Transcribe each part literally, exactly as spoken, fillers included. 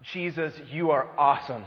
Jesus, you are awesome.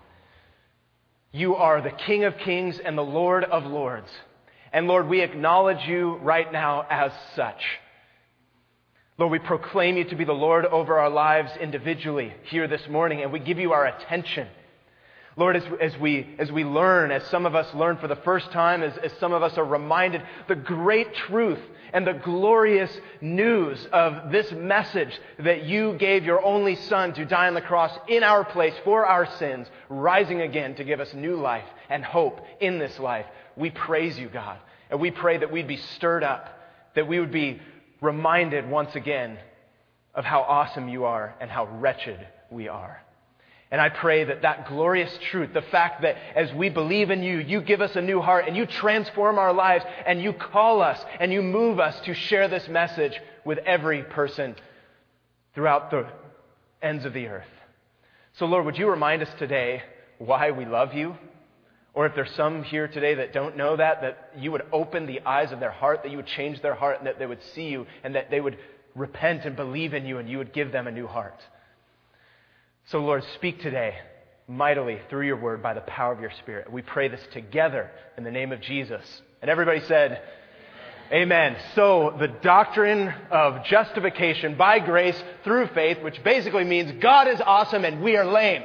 You are the King of Kings and the Lord of Lords. And Lord, we acknowledge you right now as such. Lord, we proclaim you to be the Lord over our lives individually here this morning, and we give you our attention. Lord, as, as we as we learn, as some of us learn for the first time, as, as some of us are reminded the great truth and the glorious news of this message that you gave your only Son to die on the cross in our place for our sins, rising again to give us new life and hope in this life. We praise you, God, and we pray that we'd be stirred up, that we would be reminded once again of how awesome you are and how wretched we are. And I pray that that glorious truth, the fact that as we believe in you, you give us a new heart and you transform our lives and you call us and you move us to share this message with every person throughout the ends of the earth. So Lord, would you remind us today why we love you? Or if there's some here today that don't know that, that you would open the eyes of their heart, that you would change their heart and that they would see you and that they would repent and believe in you and you would give them a new heart. So Lord, speak today mightily through your word by the power of your Spirit. We pray this together in the name of Jesus. And everybody said, Amen. Amen. So the doctrine of justification by grace through faith, which basically means God is awesome and we are lame.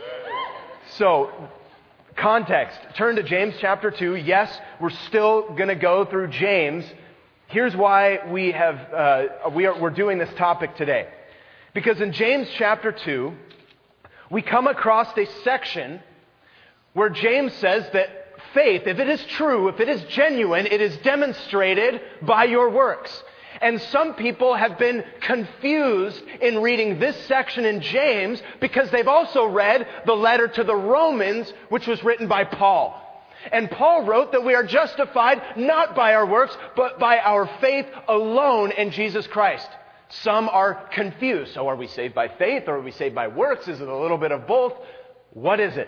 So context, turn to James chapter two. Yes, we're still going to go through James. Here's why we have uh, we are we're doing this topic today. Because in James chapter two, we come across a section where James says that faith, if it is true, if it is genuine, it is demonstrated by your works. And some people have been confused in reading this section in James because they've also read the letter to the Romans, which was written by Paul. And Paul wrote that we are justified not by our works, but by our faith alone in Jesus Christ. Some are confused. So are we saved by faith or are we saved by works? Is it a little bit of both? What is it?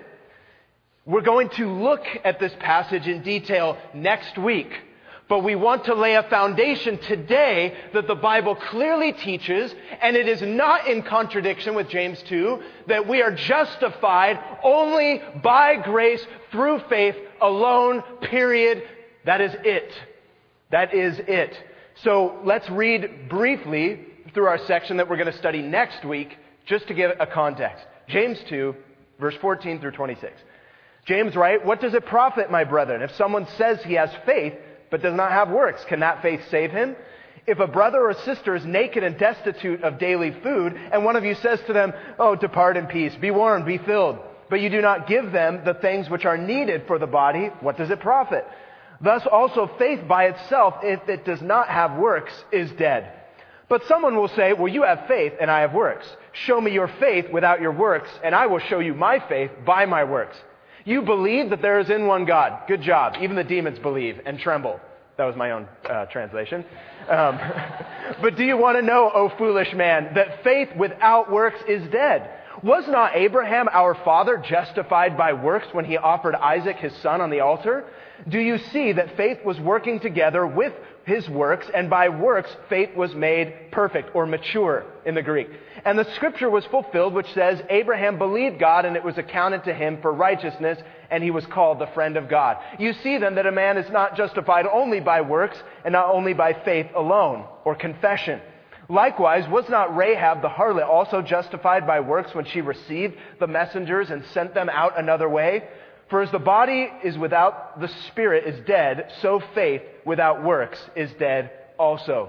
We're going to look at this passage in detail next week. But we want to lay a foundation today that the Bible clearly teaches, and it is not in contradiction with James two, that we are justified only by grace through faith alone, period. That is it. That is it. So let's read briefly through our section that we're going to study next week, just to give a context. James two, verse fourteen through twenty-six. James writes, "What does it profit, my brethren, if someone says he has faith, but does not have works? Can that faith save him? If a brother or sister is naked and destitute of daily food, and one of you says to them, 'Oh, depart in peace, be warmed, be filled,' but you do not give them the things which are needed for the body, what does it profit? Thus also faith by itself, if it does not have works, is dead. But someone will say, 'Well, you have faith and I have works. Show me your faith without your works, and I will show you my faith by my works.' You believe that there is in one God." Good job. Even the demons believe and tremble. That was my own uh, translation. Um, "But do you want to know, O foolish man, that faith without works is dead? Was not Abraham our father justified by works when he offered Isaac his son on the altar? Do you see that faith was working together with his works, and by works faith was made perfect," or mature in the Greek. "And the scripture was fulfilled which says, Abraham believed God and it was accounted to him for righteousness, and he was called the friend of God. You see then that a man is not justified only by works and not only by faith alone," or confession. "Likewise, was not Rahab the harlot also justified by works when she received the messengers and sent them out another way? For as the body is without the spirit is dead, so faith without works is dead also."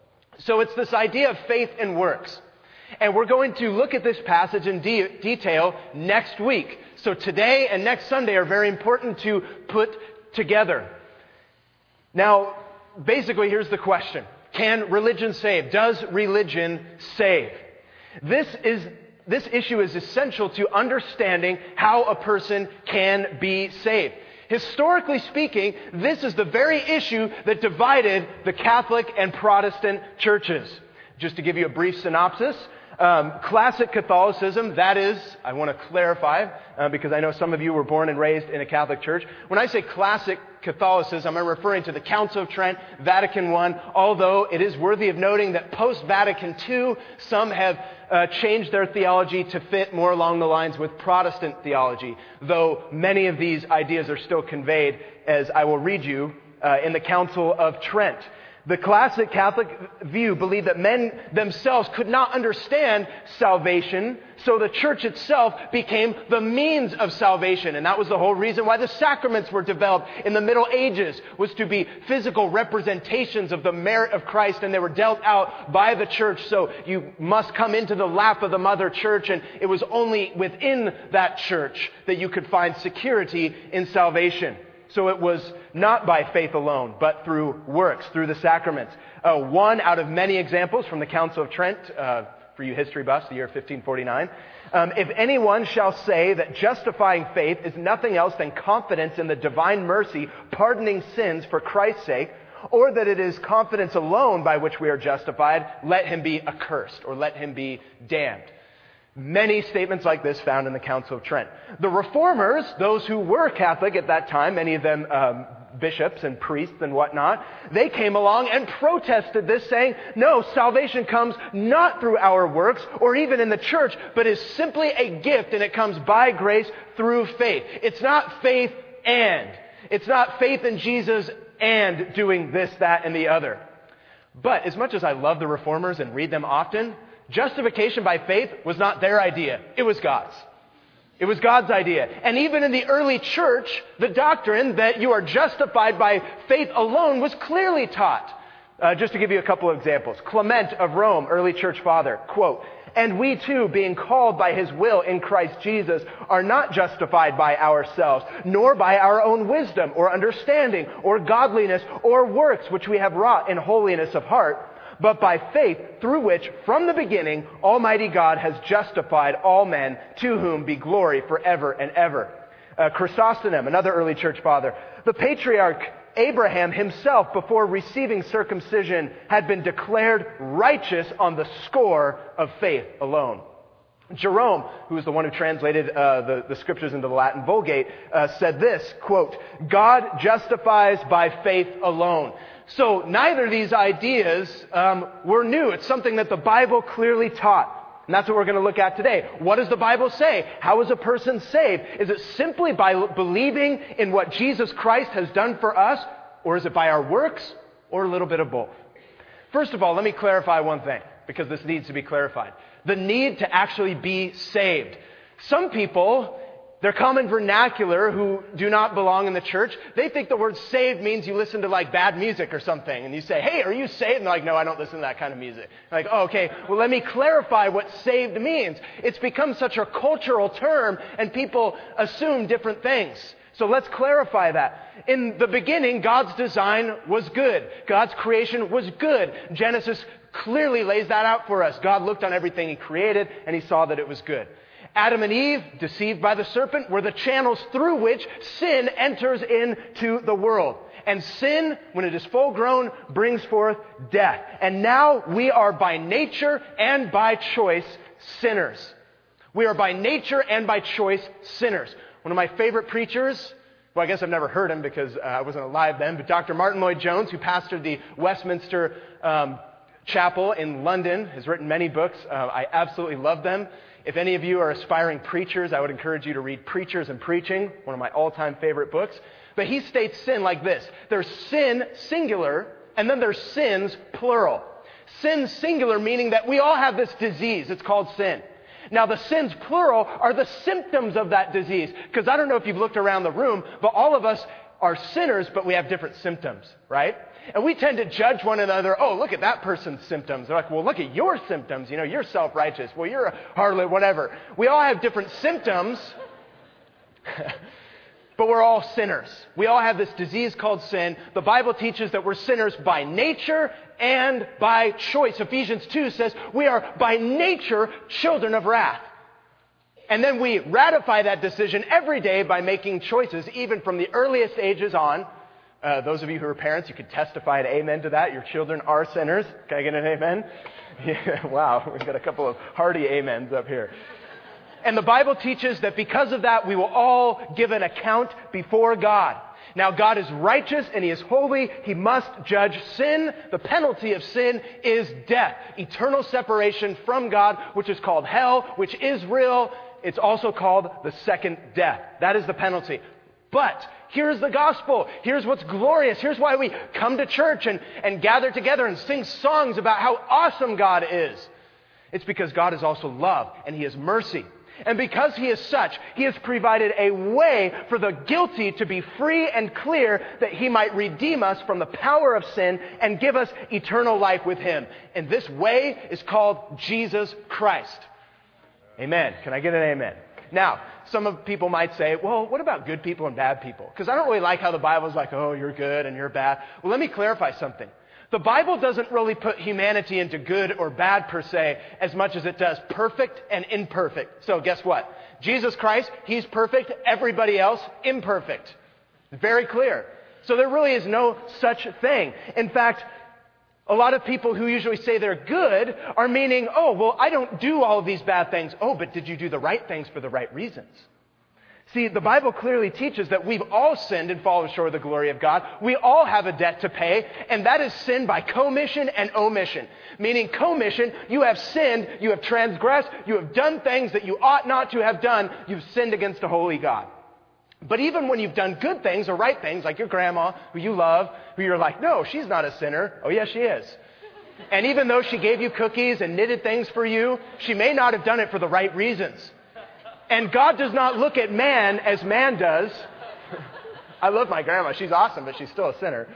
So it's this idea of faith and works. And we're going to look at this passage in de- detail next week. So today and next Sunday are very important to put together. Now, basically, here's the question. Can religion save? Does religion save? This is This issue is essential to understanding how a person can be saved. Historically speaking, this is the very issue that divided the Catholic and Protestant churches. Just to give you a brief synopsis, Um, classic Catholicism, that is, I want to clarify, uh, because I know some of you were born and raised in a Catholic church. When I say classic Catholicism, I'm referring to the Council of Trent, Vatican I, although it is worthy of noting that post-Vatican two, some have uh, changed their theology to fit more along the lines with Protestant theology, though many of these ideas are still conveyed, as I will read you, uh, in the Council of Trent. The classic Catholic view believed that men themselves could not understand salvation, so the church itself became the means of salvation. And that was the whole reason why the sacraments were developed in the Middle Ages, was to be physical representations of the merit of Christ, and they were dealt out by the church. So you must come into the lap of the mother church, and it was only within that church that you could find security in salvation. So it was not by faith alone, but through works, through the sacraments. Uh, one out of many examples from the Council of Trent, uh, for you history buffs, the year fifteen forty-nine. Um, if anyone shall say that justifying faith is nothing else than confidence in the divine mercy, pardoning sins for Christ's sake, or that it is confidence alone by which we are justified, let him be accursed, or let him be damned. Many statements like this found in the Council of Trent. The Reformers, those who were Catholic at that time, many of them um, bishops and priests and whatnot, they came along and protested this, saying, no, salvation comes not through our works or even in the church, but is simply a gift, and it comes by grace through faith. It's not faith and. It's not faith in Jesus and doing this, that, and the other. But as much as I love the Reformers and read them often, justification by faith was not their idea. It was God's. It was God's idea. And even in the early church, the doctrine that you are justified by faith alone was clearly taught. Uh, just to give you a couple of examples. Clement of Rome, early church father, quote, "And we too, being called by his will in Christ Jesus, are not justified by ourselves, nor by our own wisdom or understanding or godliness or works which we have wrought in holiness of heart, but by faith through which from the beginning Almighty God has justified all men, to whom be glory forever and ever." Uh, Chrysostom, another early church father, "The patriarch Abraham himself, before receiving circumcision, had been declared righteous on the score of faith alone." Jerome, who was the one who translated uh, the, the scriptures into the Latin Vulgate, uh, said this, quote, "God justifies by faith alone." So neither of these ideas um, were new. It's something that the Bible clearly taught. And that's what we're going to look at today. What does the Bible say? How is a person saved? Is it simply by believing in what Jesus Christ has done for us? Or is it by our works? Or a little bit of both? First of all, let me clarify one thing, because this needs to be clarified. The need to actually be saved. Some people, their common vernacular, who do not belong in the church, they think the word saved means you listen to like bad music or something. And you say, "Hey, are you saved?" And they're like, "No, I don't listen to that kind of music." I'm like, oh, okay, well, let me clarify what saved means. It's become such a cultural term, and people assume different things. So let's clarify that. In the beginning, God's design was good. God's creation was good. Genesis clearly lays that out for us. God looked on everything He created, and He saw that it was good. Adam and Eve, deceived by the serpent, were the channels through which sin enters into the world. And sin, when it is full grown, brings forth death. And now we are by nature and by choice sinners. We are by nature and by choice sinners. One of my favorite preachers, well, I guess I've never heard him because uh, I wasn't alive then, but Doctor Martin Lloyd-Jones, who pastored the Westminster um, Chapel in London, has written many books. Uh, I absolutely love them. If any of you are aspiring preachers, I would encourage you to read Preachers and Preaching, one of my all-time favorite books. But he states sin like this. There's sin, singular, and then there's sins, plural. Sin, singular, meaning that we all have this disease. It's called sin. Now, the sins, plural, are the symptoms of that disease. Because I don't know if you've looked around the room, but all of us are sinners, but we have different symptoms, right? And we tend to judge one another. Oh, look at that person's symptoms. They're like, well, look at your symptoms. You know, you're self-righteous. Well, you're a harlot, whatever. We all have different symptoms, but we're all sinners. We all have this disease called sin. The Bible teaches that we're sinners by nature and by choice. Ephesians two says we are by nature children of wrath. And then we ratify that decision every day by making choices, even from the earliest ages on, Uh, those of you who are parents, you could testify an amen to that. Your children are sinners. Can I get an amen? Yeah, wow, we've got a couple of hearty amens up here. And the Bible teaches that because of that, we will all give an account before God. Now, God is righteous and He is holy. He must judge sin. The penalty of sin is death, eternal separation from God, which is called hell, which is real. It's also called the second death. That is the penalty. But here's the gospel. Here's what's glorious. Here's why we come to church and, and gather together and sing songs about how awesome God is. It's because God is also love and He is mercy. And because He is such, He has provided a way for the guilty to be free and clear that He might redeem us from the power of sin and give us eternal life with Him. And this way is called Jesus Christ. Amen. Can I get an amen? Now, some of people might say, well, what about good people and bad people? Because I don't really like how the Bible's like, oh, you're good and you're bad. Well, let me clarify something. The Bible doesn't really put humanity into good or bad per se as much as it does perfect and imperfect. So guess what? Jesus Christ, He's perfect. Everybody else, imperfect. Very clear. So there really is no such thing. In fact, a lot of people who usually say they're good are meaning, oh, well, I don't do all of these bad things. Oh, but did you do the right things for the right reasons? See, the Bible clearly teaches that we've all sinned and fallen short of the glory of God. We all have a debt to pay, and that is sin by commission and omission. Meaning commission, you have sinned, you have transgressed, you have done things that you ought not to have done. You've sinned against a holy God. But even when you've done good things or right things, like your grandma, who you love, who you're like, no, she's not a sinner. Oh, yes, she is. And even though she gave you cookies and knitted things for you, she may not have done it for the right reasons. And God does not look at man as man does. I love my grandma. She's awesome, but she's still a sinner.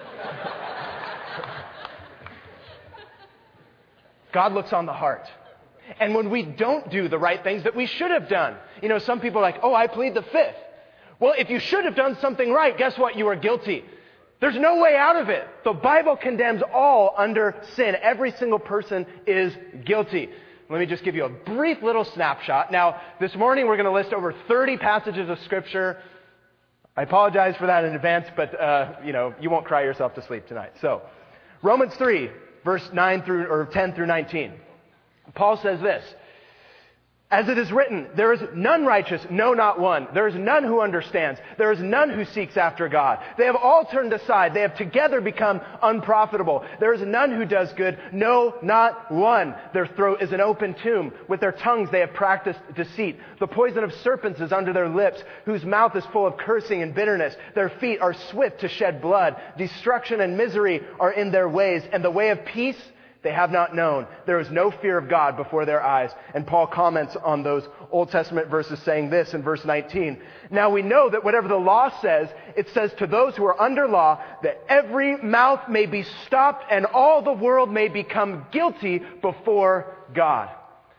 God looks on the heart. And when we don't do the right things that we should have done, you know, some people are like, oh, I plead the fifth. Well, if you should have done something right, guess what? You are guilty. There's no way out of it. The Bible condemns all under sin. Every single person is guilty. Let me just give you a brief little snapshot. Now, this morning we're going to list over thirty passages of Scripture. I apologize for that in advance, but, uh, you know, you won't cry yourself to sleep tonight. So, Romans three, verse nine through, or ten through nineteen. Paul says this, as it is written, there is none righteous, no, not one. There is none who understands. There is none who seeks after God. They have all turned aside. They have together become unprofitable. There is none who does good, no, not one. Their throat is an open tomb. With their tongues they have practiced deceit. The poison of serpents is under their lips, whose mouth is full of cursing and bitterness. Their feet are swift to shed blood. Destruction and misery are in their ways, and the way of peace they have not known. There is no fear of God before their eyes. And Paul comments on those Old Testament verses saying this in verse nineteen. Now we know that whatever the law says, it says to those who are under law that every mouth may be stopped and all the world may become guilty before God.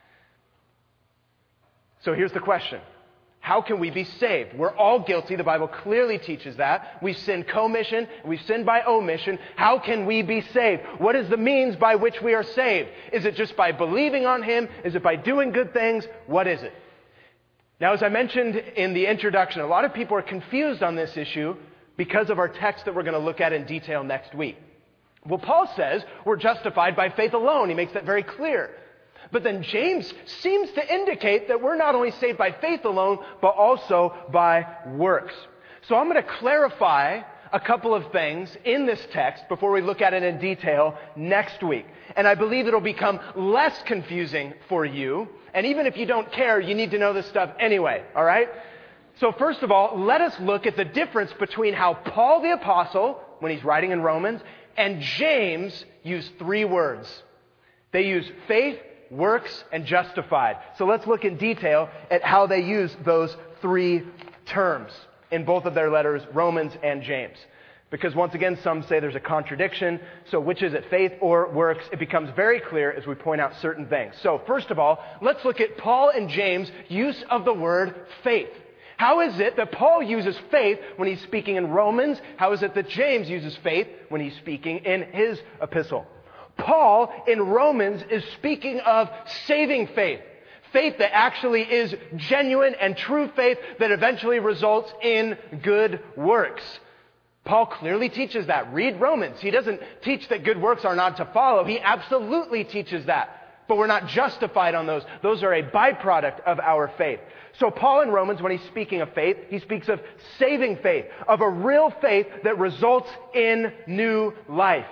So here's the question. How can we be saved? We're all guilty. The Bible clearly teaches that. We've sinned commission, we've sinned by omission. How can we be saved? What is the means by which we are saved? Is it just by believing on Him? Is it by doing good things? What is it? Now, as I mentioned in the introduction, a lot of people are confused on this issue because of our text that we're going to look at in detail next week. Well, Paul says we're justified by faith alone. He makes that very clear. But then James seems to indicate that we're not only saved by faith alone, but also by works. So I'm going to clarify a couple of things in this text before we look at it in detail next week. And I believe it'll become less confusing for you. And even if you don't care, you need to know this stuff anyway, all right? So first of all, let us look at the difference between how Paul the Apostle, when he's writing in Romans, and James use three words. They use faith, works, and justified. So let's look in detail at how they use those three terms in both of their letters, Romans and James. Because once again, some say there's a contradiction. So which is it, faith or works? It becomes very clear as we point out certain things. So first of all, let's look at Paul and James' use of the word faith. How is it that Paul uses faith when he's speaking in Romans? How is it that James uses faith when he's speaking in his epistle? Paul in Romans is speaking of saving faith. Faith that actually is genuine and true faith that eventually results in good works. Paul clearly teaches that. Read Romans. He doesn't teach that good works are not to follow. He absolutely teaches that. But we're not justified on those. Those are a byproduct of our faith. So Paul in Romans, when he's speaking of faith, he speaks of saving faith, of a real faith that results in new life.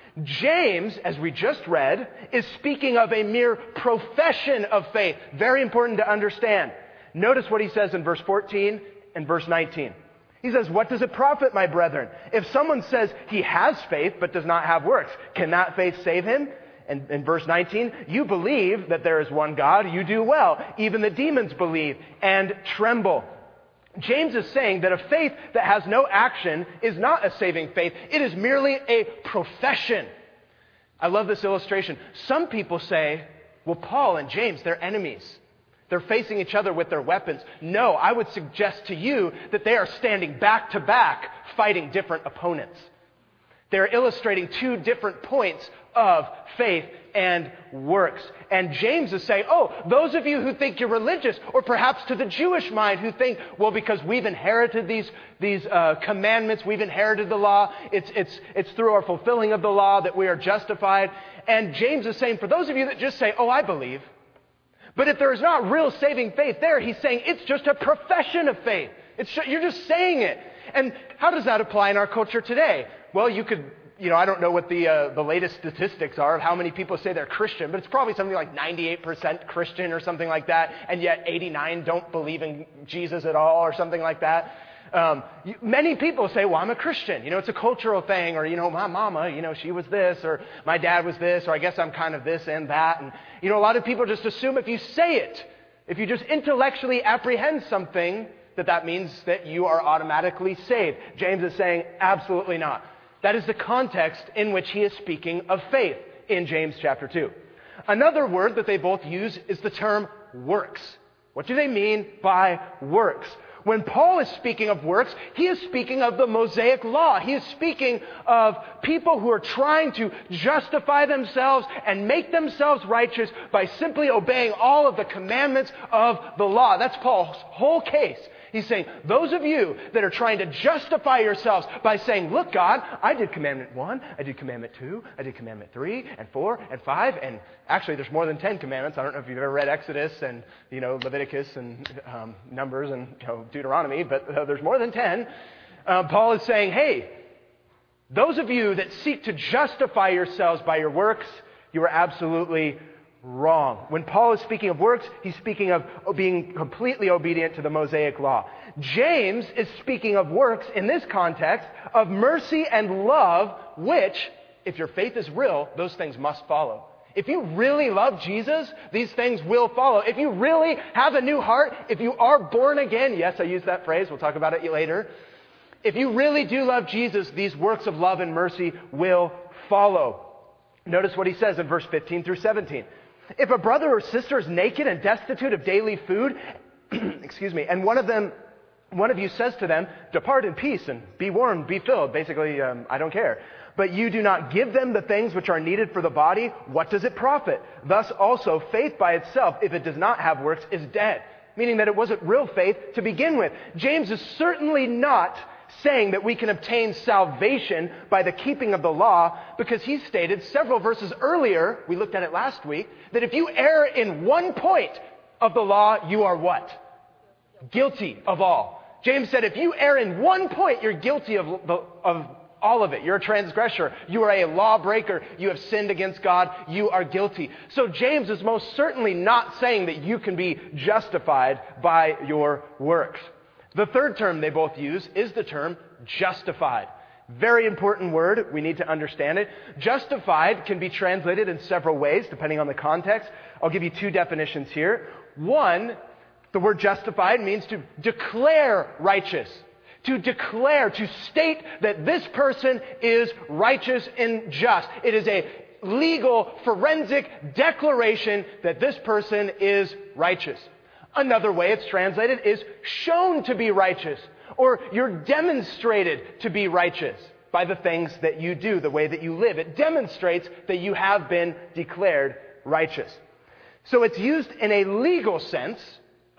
James, as we just read, is speaking of a mere profession of faith. Very important to understand. Notice what he says in verse fourteen and verse nineteen. He says, "What does it profit, my brethren? If someone says he has faith but does not have works, can that faith save him?" And in verse nineteen, "You believe that there is one God, you do well. Even the demons believe and tremble." James is saying that a faith that has no action is not a saving faith. It is merely a profession. I love this illustration. Some people say, well, Paul and James, they're enemies. They're facing each other with their weapons. No, I would suggest to you that they are standing back to back, fighting different opponents. They're illustrating two different points of faith and works. And James is saying, oh, those of you who think you're religious, or perhaps to the Jewish mind who think, well, because we've inherited these these uh, commandments, we've inherited the law, it's, it's, it's through our fulfilling of the law that we are justified. And James is saying, for those of you that just say, oh, I believe, but if there is not real saving faith there, he's saying it's just a profession of faith. It's just, you're just saying it. And how does that apply in our culture today? Well, you could, you know, I don't know what the uh, the latest statistics are of how many people say they're Christian, but it's probably something like ninety-eight percent Christian or something like that, and yet eighty-nine don't believe in Jesus at all or something like that. Um, you, many people say, well, I'm a Christian. You know, it's a cultural thing, or, you know, my mama, you know, she was this, or my dad was this, or I guess I'm kind of this and that. And, you know, a lot of people just assume if you say it, if you just intellectually apprehend something, that that means that you are automatically saved. James is saying, absolutely not. That is the context in which he is speaking of faith in James chapter two. Another word that they both use is the term works. What do they mean by works? When Paul is speaking of works, he is speaking of the Mosaic law. He is speaking of people who are trying to justify themselves and make themselves righteous by simply obeying all of the commandments of the law. That's Paul's whole case. He's saying, those of you that are trying to justify yourselves by saying, look, God, I did commandment one, I did commandment two, I did commandment three, and four, and five, and actually there's more than ten commandments. I don't know if you've ever read Exodus and, you know, Leviticus and um, Numbers and, you know, Deuteronomy, but uh, there's more than ten. Uh, Paul is saying, hey, those of you that seek to justify yourselves by your works, you are absolutely wrong. When Paul is speaking of works, he's speaking of being completely obedient to the Mosaic law. James is speaking of works in this context of mercy and love, which, if your faith is real, those things must follow. If you really love Jesus, these things will follow. If you really have a new heart, if you are born again, yes, I use that phrase, we'll talk about it later. If you really do love Jesus, these works of love and mercy will follow. Notice what he says in verse fifteen through seventeen. If a brother or sister is naked and destitute of daily food, excuse me, and one of them, one of you says to them, depart in peace and be warmed, be filled. Basically, um, I don't care. But you do not give them the things which are needed for the body, what does it profit? Thus also, faith by itself, if it does not have works, is dead. Meaning that it wasn't real faith to begin with. James is certainly not saying that we can obtain salvation by the keeping of the law, because he stated several verses earlier, we looked at it last week, that if you err in one point of the law, you are what? Guilty of all. James said if you err in one point, you're guilty of, of all of it. You're a transgressor. You are a lawbreaker. You have sinned against God. You are guilty. So James is most certainly not saying that you can be justified by your works. The third term they both use is the term justified. Very important word. We need to understand it. Justified can be translated in several ways, depending on the context. I'll give you two definitions here. One, the word justified means to declare righteous. To declare, to state that this person is righteous and just. It is a legal, forensic declaration that this person is righteous. Another way it's translated is shown to be righteous, or you're demonstrated to be righteous by the things that you do, the way that you live. It demonstrates that you have been declared righteous. So it's used in a legal sense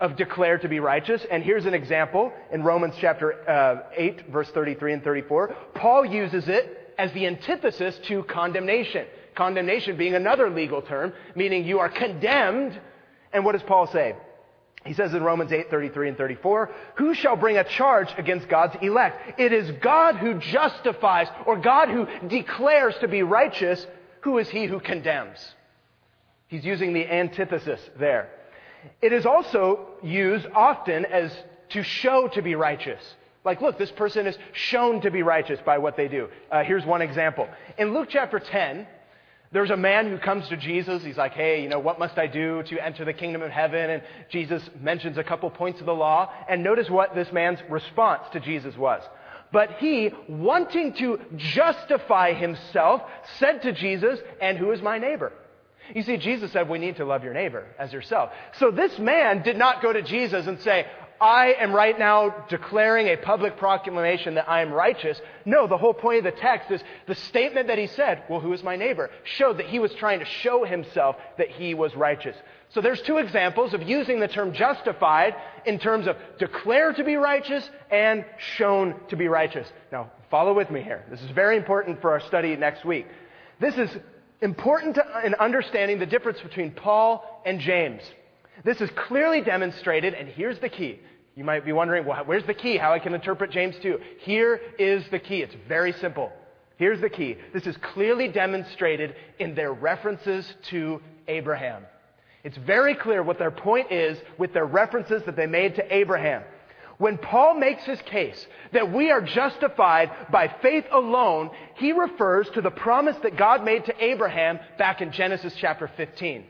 of declare to be righteous. And here's an example in Romans chapter uh, eight, verse thirty-three and thirty-four. Paul uses it as the antithesis to condemnation. Condemnation being another legal term, meaning you are condemned. And what does Paul say? He says in Romans eight, thirty-three and thirty-four, who shall bring a charge against God's elect? It is God who justifies, or God who declares to be righteous. Who is he who condemns? He's using the antithesis there. It is also used often as to show to be righteous. Like, look, this person is shown to be righteous by what they do. Uh, here's one example. In Luke chapter ten, there's a man who comes to Jesus. He's like, hey, you know, what must I do to enter the kingdom of heaven? And Jesus mentions a couple points of the law. And notice what this man's response to Jesus was. But he, wanting to justify himself, said to Jesus, and who is my neighbor? You see, Jesus said we need to love your neighbor as yourself. So this man did not go to Jesus and say, I am right now declaring a public proclamation that I am righteous. No, the whole point of the text is the statement that he said, well, who is my neighbor? Showed that he was trying to show himself that he was righteous. So there's two examples of using the term justified in terms of declare to be righteous and shown to be righteous. Now, follow with me here. This is very important for our study next week. This is important to, in understanding the difference between Paul and James. This is clearly demonstrated, and here's the key. You might be wondering, well, where's the key? How I can interpret James two? Here is the key. It's very simple. Here's the key. This is clearly demonstrated in their references to Abraham. It's very clear what their point is with their references that they made to Abraham. When Paul makes his case that we are justified by faith alone, he refers to the promise that God made to Abraham back in Genesis chapter fifteen.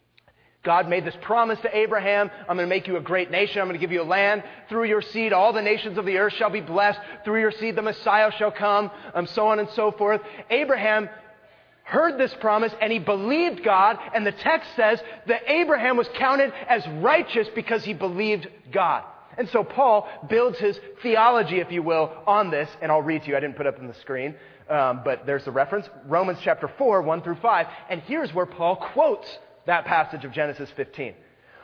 God made this promise to Abraham, I'm going to make you a great nation, I'm going to give you a land, through your seed all the nations of the earth shall be blessed, through your seed the Messiah shall come, and so on and so forth. Abraham heard this promise and he believed God, and the text says that Abraham was counted as righteous because he believed God. And so Paul builds his theology, if you will, on this, and I'll read to you. I didn't put it up on the screen, um, but there's the reference. Romans chapter four, one through five, and here's where Paul quotes that passage of Genesis fifteen.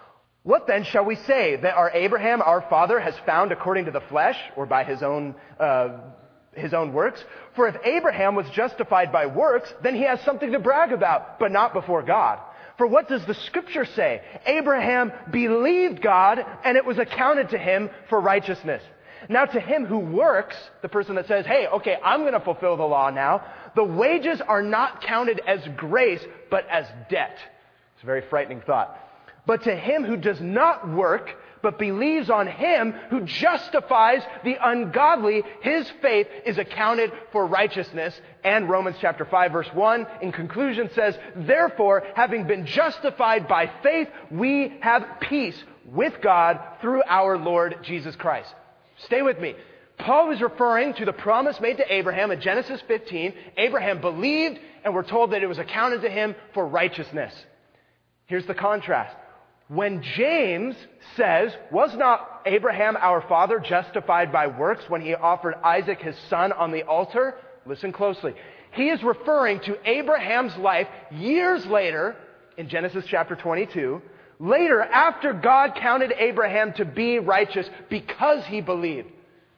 What then shall we say? That our Abraham, our father, has found according to the flesh, or by his own uh, his own works? For if Abraham was justified by works, then he has something to brag about, but not before God. For what does the scripture say? Abraham believed God, and it was accounted to him for righteousness. Now to him who works, the person that says, hey, okay, I'm going to fulfill the law now, the wages are not counted as grace, but as debt. It's a very frightening thought. But to him who does not work, but believes on him who justifies the ungodly, his faith is accounted for righteousness. And Romans chapter five, verse one, in conclusion says, therefore, having been justified by faith, we have peace with God through our Lord Jesus Christ. Stay with me. Paul is referring to the promise made to Abraham in Genesis fifteen. Abraham believed, and we're told that it was accounted to him for righteousness. Here's the contrast. When James says, was not Abraham our father justified by works when he offered Isaac his son on the altar? Listen closely. He is referring to Abraham's life years later in Genesis chapter twenty-two, later after God counted Abraham to be righteous because he believed.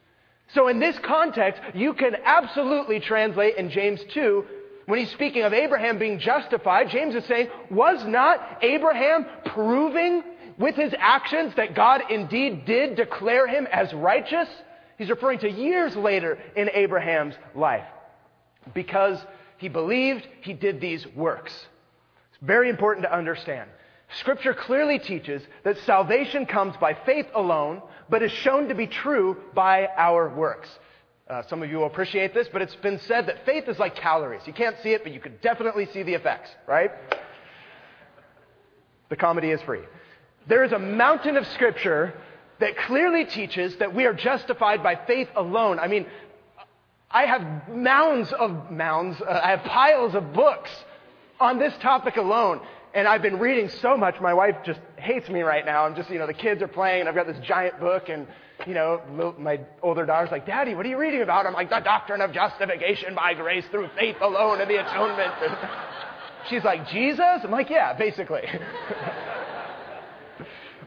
So in this context, you can absolutely translate in James two, when he's speaking of Abraham being justified, James is saying, was not Abraham proving with his actions that God indeed did declare him as righteous? He's referring to years later in Abraham's life. Because he believed, he did these works. It's very important to understand. Scripture clearly teaches that salvation comes by faith alone, but is shown to be true by our works. Uh, some of you will appreciate this, but it's been said that faith is like calories. You can't see it, but you can definitely see the effects, right? The comedy is free. There is a mountain of Scripture that clearly teaches that we are justified by faith alone. I mean, I have mounds of mounds, uh, I have piles of books on this topic alone. And I've been reading so much, my wife just hates me right now. I'm just, you know, the kids are playing, and I've got this giant book, and, you know, my older daughter's like, Daddy, what are you reading about? I'm like, the doctrine of justification by grace through faith alone and the atonement. And she's like, Jesus? I'm like, yeah, basically.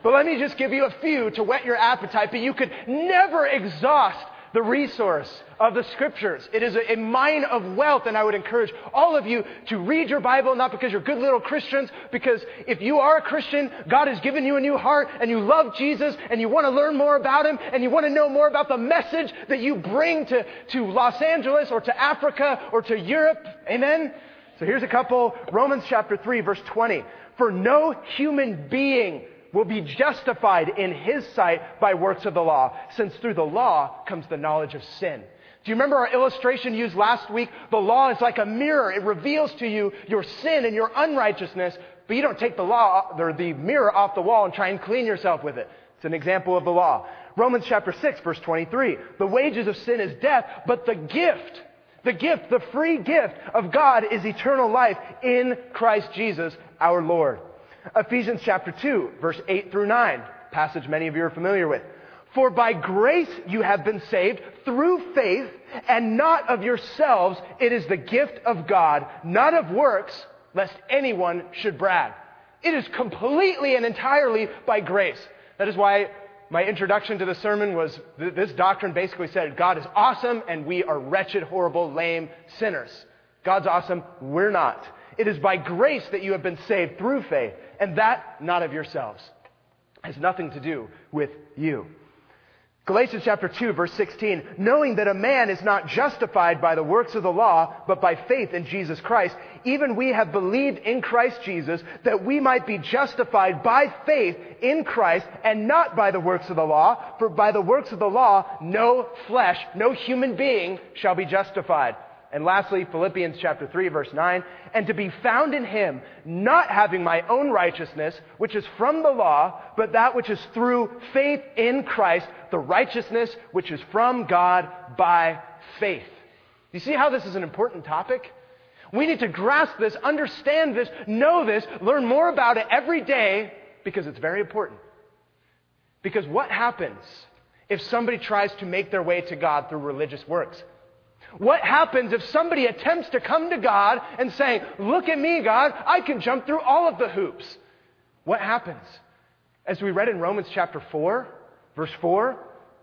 But let me just give you a few to whet your appetite, but you could never exhaust the resource of the Scriptures. It is a, a mine of wealth, and I would encourage all of you to read your Bible, not because you're good little Christians, because if you are a Christian, God has given you a new heart, and you love Jesus, and you want to learn more about Him, and you want to know more about the message that you bring to, to Los Angeles, or to Africa, or to Europe. Amen? So here's a couple. Romans chapter three, verse twenty. For no human being will be justified in His sight by works of the law, since through the law comes the knowledge of sin. Do you remember our illustration used last week? The law is like a mirror. It reveals to you your sin and your unrighteousness, but you don't take the law or the mirror off the wall and try and clean yourself with it. It's an example of the law. Romans chapter six, verse twenty-three. The wages of sin is death, but the gift, the gift, the free gift of God is eternal life in Christ Jesus our Lord. Ephesians chapter two, verse eight through nine, passage many of you are familiar with. For by grace you have been saved through faith, and not of yourselves. It is the gift of God, not of works, lest anyone should brag. It is completely and entirely by grace. That is why my introduction to the sermon was, this doctrine basically said, God is awesome and we are wretched, horrible, lame sinners. God's awesome, we're not. It is by grace that you have been saved through faith, and that not of yourselves. It has nothing to do with you. Galatians chapter two, verse sixteen, knowing that a man is not justified by the works of the law, but by faith in Jesus Christ, even we have believed in Christ Jesus, that we might be justified by faith in Christ, and not by the works of the law, for by the works of the law, no flesh, no human being shall be justified. And lastly, Philippians chapter three, verse nine, and to be found in Him, not having my own righteousness, which is from the law, but that which is through faith in Christ, the righteousness which is from God by faith. You see how this is an important topic? We need to grasp this, understand this, know this, learn more about it every day, because it's very important. Because what happens if somebody tries to make their way to God through religious works? What happens if somebody attempts to come to God and say, look at me, God, I can jump through all of the hoops? What happens? As we read in Romans chapter four, verse four,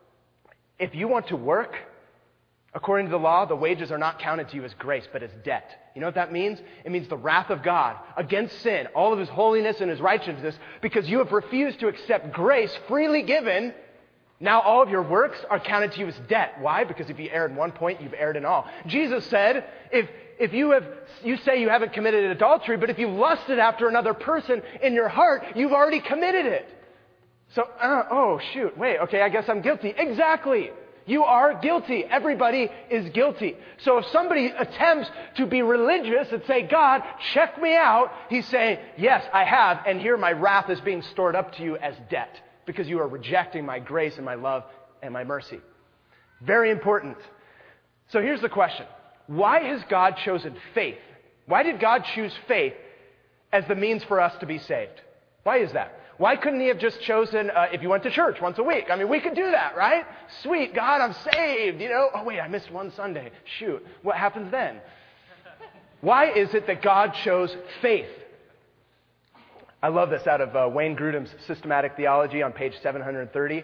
if you want to work, according to the law, the wages are not counted to you as grace, but as debt. You know what that means? It means the wrath of God against sin, all of His holiness and His righteousness, because you have refused to accept grace freely given. Now all of your works are counted to you as debt. Why? Because if you erred in one point, you've erred in all. Jesus said, if if you have, you say you haven't committed adultery, but if you lusted after another person in your heart, you've already committed it. So, uh, oh shoot, wait, okay, I guess I'm guilty. Exactly. You are guilty. Everybody is guilty. So if somebody attempts to be religious and say, God, check me out, he's saying, yes, I have, and here my wrath is being stored up to you as debt, because you are rejecting my grace and my love and my mercy. Very important. So here's the question. Why has God chosen faith? Why did God choose faith as the means for us to be saved? Why is that? Why couldn't He have just chosen, uh, if you went to church once a week? I mean, we could do that, right? Sweet, God, I'm saved, you know. Oh, wait, I missed one Sunday. Shoot, what happens then? Why is it that God chose faith? I love this out of uh, Wayne Grudem's Systematic Theology on page seven hundred thirty.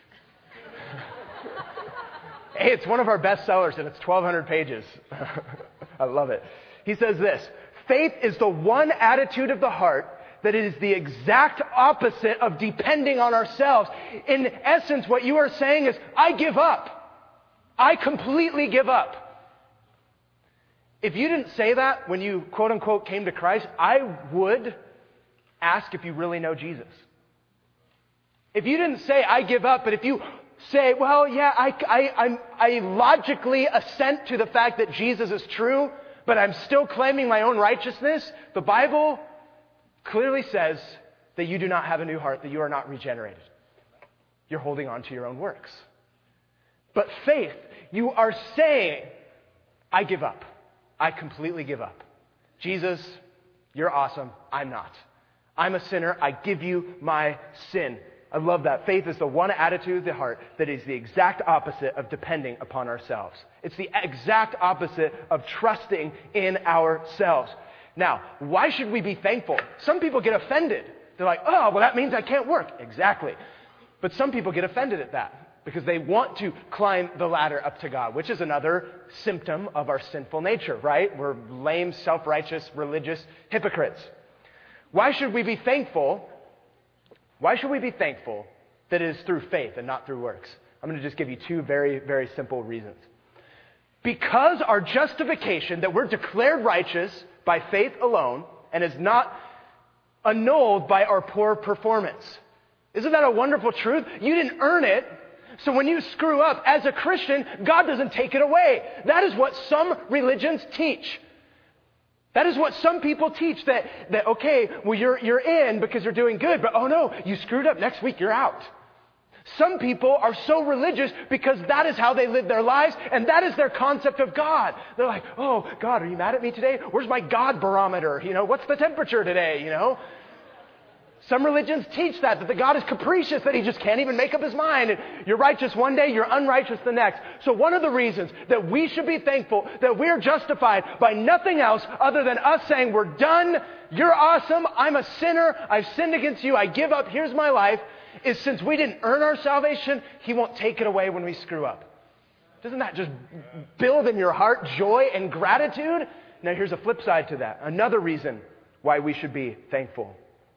Hey, it's one of our best sellers, and it's twelve hundred pages. I love it. He says this: faith is the one attitude of the heart that is the exact opposite of depending on ourselves. In essence, what you are saying is, I give up. I completely give up. If you didn't say that when you, quote unquote, came to Christ, I would ask if you really know Jesus. If you didn't say, I give up, but if you say, well, yeah, I, I, I'm, I logically assent to the fact that Jesus is true, but I'm still claiming my own righteousness, the Bible clearly says that you do not have a new heart, that you are not regenerated. You're holding on to your own works. But faith, you are saying, I give up. I completely give up. Jesus, you're awesome. I'm not. I'm a sinner. I give you my sin. I love that. Faith is the one attitude of the heart that is the exact opposite of depending upon ourselves. It's the exact opposite of trusting in ourselves. Now, why should we be thankful? Some people get offended They're like, oh, well, that means I can't work. Exactly. But some people get offended at that because they want to climb the ladder up to God, which is another symptom of our sinful nature, right? We're lame, self-righteous, religious hypocrites. Why should we be thankful? Why should we be thankful that it is through faith and not through works? I'm going to just give you two very, very simple reasons. Because our justification, that we're declared righteous by faith alone and is not annulled by our poor performance. Isn't that a wonderful truth? You didn't earn it. So when you screw up as a Christian, God doesn't take it away. That is what some religions teach. That is what some people teach, that, that okay, well, you're, you're in because you're doing good, but oh no, you screwed up, next week you're out. Some people are so religious because that is how they live their lives, and that is their concept of God. They're like, oh, God, are you mad at me today? Where's my God barometer? You know, what's the temperature today, you know? Some religions teach that, that the God is capricious, that he just can't even make up his mind. And you're righteous one day, you're unrighteous the next. So one of the reasons that we should be thankful that we're justified by nothing else other than us saying, we're done, you're awesome, I'm a sinner, I've sinned against you, I give up, here's my life, is since we didn't earn our salvation, he won't take it away when we screw up. Doesn't that just build in your heart joy and gratitude? Now here's a flip side to that. Another reason why we should be thankful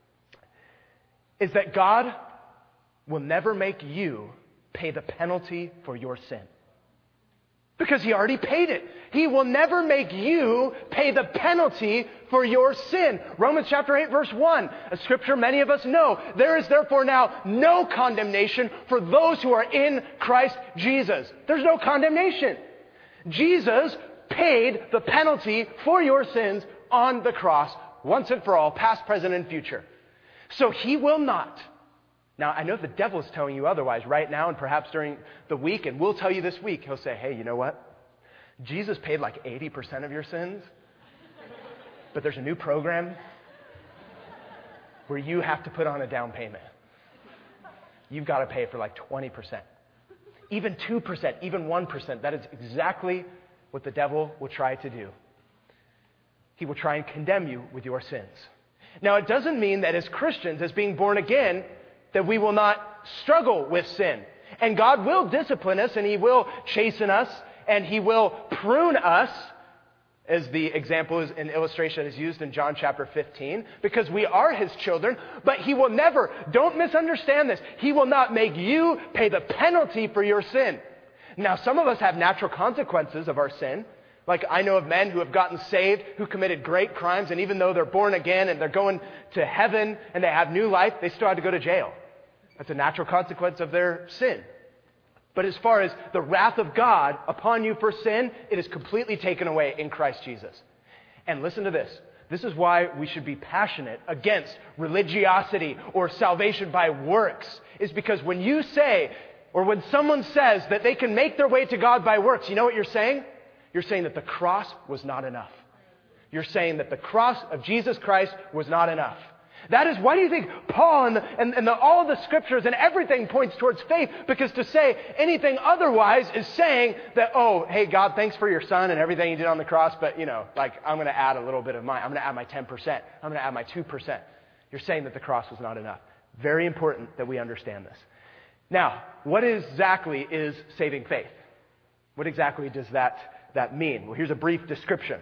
is that God will never make you pay the penalty for your sin. Because he already paid it. He will never make you pay the penalty for your sin. Romans chapter eight verse one, a scripture many of us know. There is therefore now no condemnation for those who are in Christ Jesus. There's no condemnation. Jesus paid the penalty for your sins on the cross once and for all, past, present, and future. So he will not. Now, I know the devil is telling you otherwise right now and perhaps during the week, and we'll tell you this week. He'll say, hey, you know what? Jesus paid like eighty percent of your sins, but there's a new program where you have to put on a down payment. You've got to pay for like twenty percent, even two percent, even one percent. That is exactly what the devil will try to do. He will try and condemn you with your sins. Now, it doesn't mean that as Christians, as being born again, that we will not struggle with sin. And God will discipline us, and he will chasten us, and he will prune us, as the example is an illustration is used in John chapter fifteen, because we are his children, but he will never, don't misunderstand this, he will not make you pay the penalty for your sin. Now, some of us have natural consequences of our sin. Like I know of men who have gotten saved, who committed great crimes, and even though they're born again and they're going to heaven and they have new life, they still had to go to jail. That's a natural consequence of their sin. But as far as the wrath of God upon you for sin, it is completely taken away in Christ Jesus. And listen to this. This is why we should be passionate against religiosity or salvation by works. Is because when you say, or when someone says that they can make their way to God by works, you know what you're saying? You're saying that the cross was not enough. You're saying that the cross of Jesus Christ was not enough. That is, why do you think Paul and, the, and, and the, all the scriptures and everything points towards faith? Because to say anything otherwise is saying that, oh, hey, God, thanks for your son and everything you did on the cross, but, you know, like, I'm going to add a little bit of mine. I'm going to add my ten percent. I'm going to add my two percent. You're saying that the cross was not enough. Very important that we understand this. Now, what exactly is saving faith? What exactly does that that mean? Well, here's a brief description.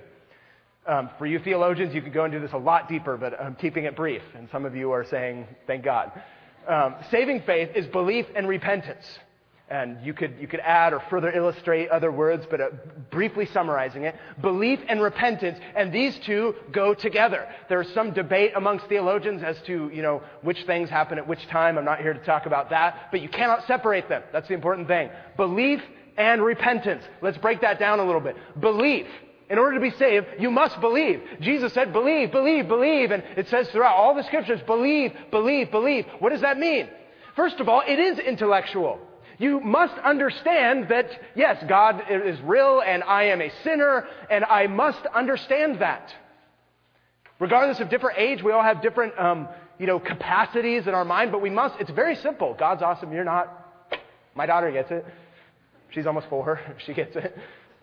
Um, for you theologians, you could go into this a lot deeper, but I'm keeping it brief. And some of you are saying, thank God. Um, saving faith is belief and repentance. And you could you could add or further illustrate other words, but uh, briefly summarizing it, belief and repentance, and these two go together. There's some debate amongst theologians as to, you know, which things happen at which time. I'm not here to talk about that, but you cannot separate them. That's the important thing. Belief and repentance. Let's break that down a little bit. Belief. In order to be saved, you must believe. Jesus said, believe, believe, believe. And it says throughout all the scriptures, believe, believe, believe. What does that mean? First of all, it is intellectual. You must understand that, yes, God is real and I am a sinner and I must understand that. Regardless of different age, we all have different, um, you know, capacities in our mind, but we must, it's very simple. God's awesome, you're not. My daughter gets it. She's almost four. She gets it.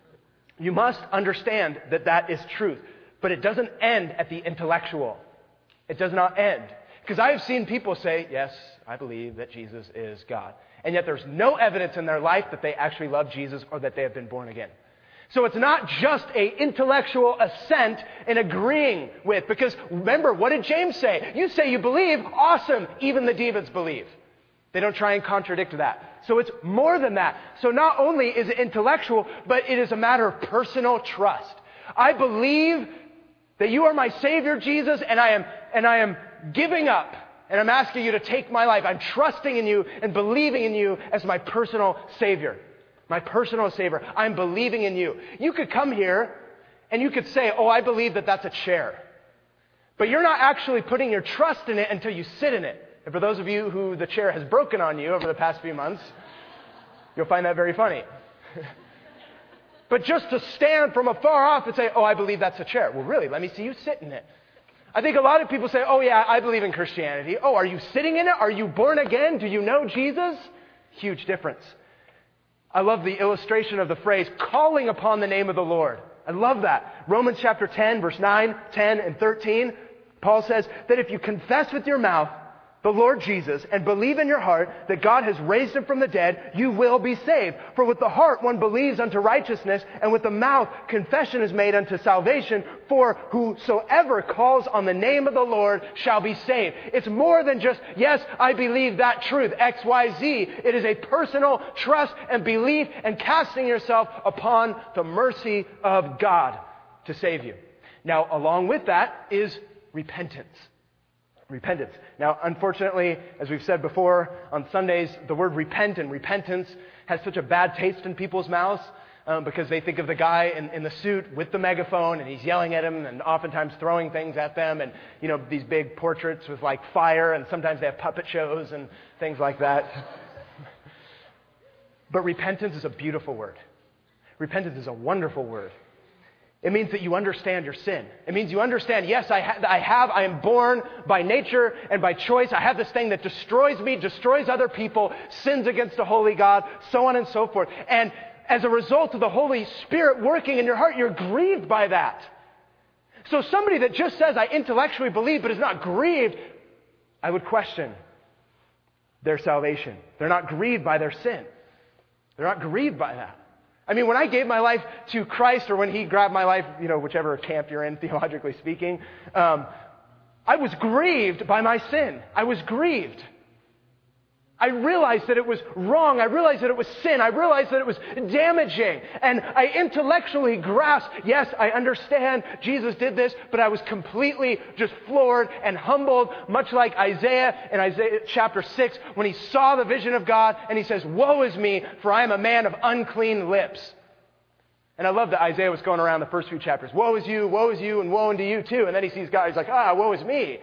You must understand that that is truth. But it doesn't end at the intellectual. It does not end. Because I have seen people say, yes, I believe that Jesus is God. And yet there's no evidence in their life that they actually love Jesus or that they have been born again. So it's not just a intellectual assent in agreeing with. Because remember, what did James say? You say you believe, awesome, even the demons believe. They don't try and contradict that. So it's more than that. So not only is it intellectual, but it is a matter of personal trust. I believe that you are my Savior, Jesus, and I am and I am giving up, and I'm asking you to take my life. I'm trusting in you and believing in you as my personal Savior. My personal Savior. I'm believing in you. You could come here and you could say, oh, I believe that that's a chair. But you're not actually putting your trust in it until you sit in it. And for those of you who the chair has broken on you over the past few months, you'll find that very funny. But just to stand from afar off and say, oh, I believe that's a chair. Well, really, let me see you sit in it. I think a lot of people say, oh, yeah, I believe in Christianity. Oh, are you sitting in it? Are you born again? Do you know Jesus? Huge difference. I love the illustration of the phrase, calling upon the name of the Lord. I love that. Romans chapter ten, verse nine, ten, and thirteen, Paul says that if you confess with your mouth the Lord Jesus and believe in your heart that God has raised him from the dead, you will be saved. For with the heart one believes unto righteousness, and with the mouth confession is made unto salvation. For whosoever calls on the name of the Lord shall be saved. It's more than just, yes, I believe that truth, X, Y, Z. It is a personal trust and belief and casting yourself upon the mercy of God to save you. Now, along with that is repentance. Repentance. Now, unfortunately, as we've said before, on Sundays, the word repent and repentance has such a bad taste in people's mouths um, because they think of the guy in, in the suit with the megaphone and he's yelling at them and oftentimes throwing things at them and, you know, these big portraits with like fire, and sometimes they have puppet shows and things like that. But repentance is a beautiful word. Repentance is a wonderful word. It means that you understand your sin. It means you understand, yes, I, ha- I have, I am born by nature and by choice. I have this thing that destroys me, destroys other people, sins against a holy God, so on and so forth. And as a result of the Holy Spirit working in your heart, you're grieved by that. So somebody that just says, I intellectually believe, but is not grieved, I would question their salvation. They're not grieved by their sin. They're not grieved by that. I mean, when I gave my life to Christ, or when he grabbed my life, you know, whichever camp you're in, theologically speaking, um, I was grieved by my sin. I was grieved. I realized that it was wrong. I realized that it was sin. I realized that it was damaging. And I intellectually grasped, yes, I understand Jesus did this, but I was completely just floored and humbled, much like Isaiah in Isaiah chapter six, when he saw the vision of God and he says, woe is me, for I am a man of unclean lips. And I love that Isaiah was going around the first few chapters, woe is you, woe is you, and woe unto you too. And then he sees God, he's like, ah, woe is me.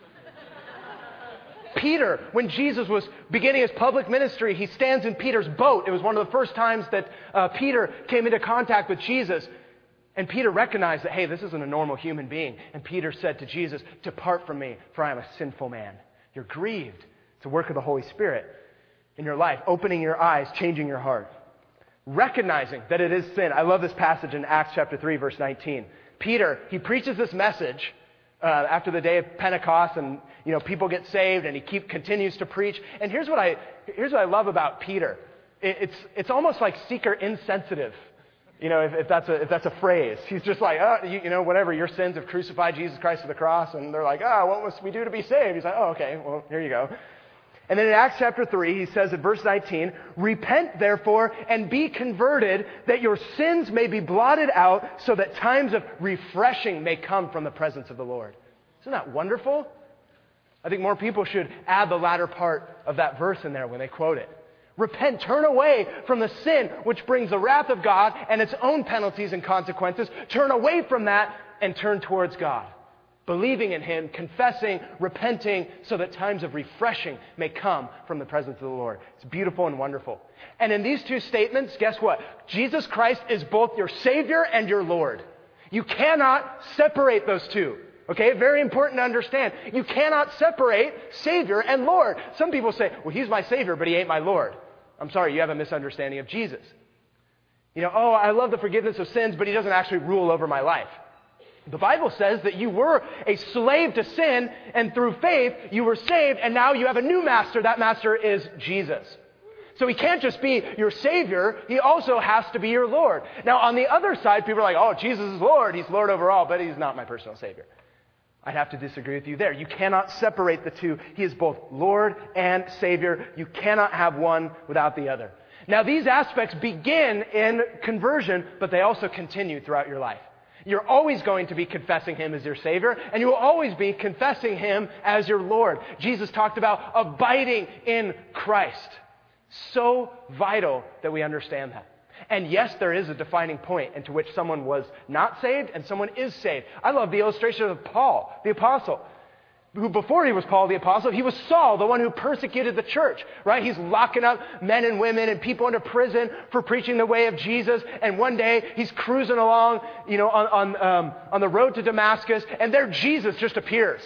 Peter, when Jesus was beginning his public ministry, he stands in Peter's boat. It was one of the first times that uh, Peter came into contact with Jesus. And Peter recognized that, hey, this isn't a normal human being. And Peter said to Jesus, depart from me, for I am a sinful man. You're grieved. It's a work of the Holy Spirit in your life, opening your eyes, changing your heart. Recognizing that it is sin. I love this passage in Acts chapter three, verse nineteen. Peter, he preaches this message Uh, after the day of Pentecost, and you know people get saved, and he keep continues to preach. And here's what I here's what I love about Peter. It, it's it's almost like seeker insensitive, you know, if, if that's a if that's a phrase. He's just like, oh, you, you know, whatever, your sins have crucified Jesus Christ to the cross, and they're like, oh, what must we do to be saved? He's like, oh, okay, well, here you go. And then in Acts chapter three, he says in verse nineteen, repent therefore and be converted, that your sins may be blotted out, so that times of refreshing may come from the presence of the Lord. Isn't that wonderful? I think more people should add the latter part of that verse in there when they quote it. Repent, turn away from the sin which brings the wrath of God and its own penalties and consequences. Turn away from that and turn towards God. Believing in him, confessing, repenting, so that times of refreshing may come from the presence of the Lord. It's beautiful and wonderful. And in these two statements, guess what? Jesus Christ is both your Savior and your Lord. You cannot separate those two. Okay? Very important to understand. You cannot separate Savior and Lord. Some people say, well, he's my Savior, but he ain't my Lord. I'm sorry, you have a misunderstanding of Jesus. You know, oh, I love the forgiveness of sins, but he doesn't actually rule over my life. The Bible says that you were a slave to sin, and through faith you were saved, and now you have a new master. That master is Jesus. So he can't just be your Savior, he also has to be your Lord. Now on the other side, people are like, oh, Jesus is Lord, he's Lord over all, but he's not my personal Savior. I'd have to disagree with you there. You cannot separate the two. He is both Lord and Savior. You cannot have one without the other. Now these aspects begin in conversion, but they also continue throughout your life. You're always going to be confessing Him as your Savior, and you will always be confessing Him as your Lord. Jesus talked about abiding in Christ. So vital that we understand that. And yes, there is a defining point into which someone was not saved and someone is saved. I love the illustration of Paul, the apostle, who before he was Paul the apostle, he was Saul, the one who persecuted the church, right? He's locking up men and women and people into prison for preaching the way of Jesus. And one day he's cruising along, you know, on, on, um, on the road to Damascus, and there Jesus just appears.